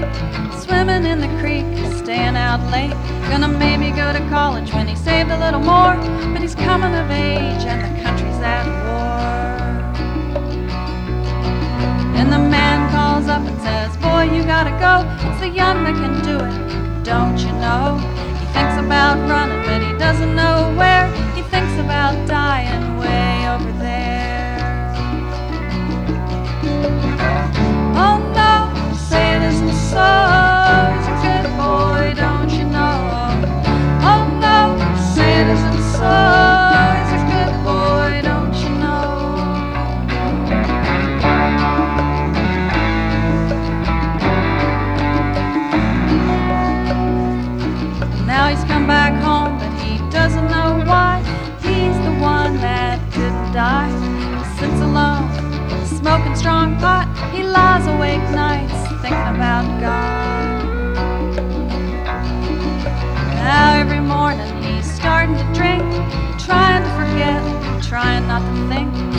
swimming in the creek, staying out late. Gonna maybe go to college when he saved a little more, but he's coming of age and the country's at war. And the man calls up and says, boy, you gotta go, it's the young that can do it, don't you know? He thinks about running, but he doesn't know where. He thinks about dying way over there. Oh no, say it isn't so, he's a good boy, don't you know? Oh no, say it isn't so, he's a good boy, don't you know? Now he's come back home, but he doesn't know why. He's the one that didn't die. He sits alone, smoking strong pot. He lies awake nights thinking about God. Now every morning he's starting to drink, trying to forget, trying not to think.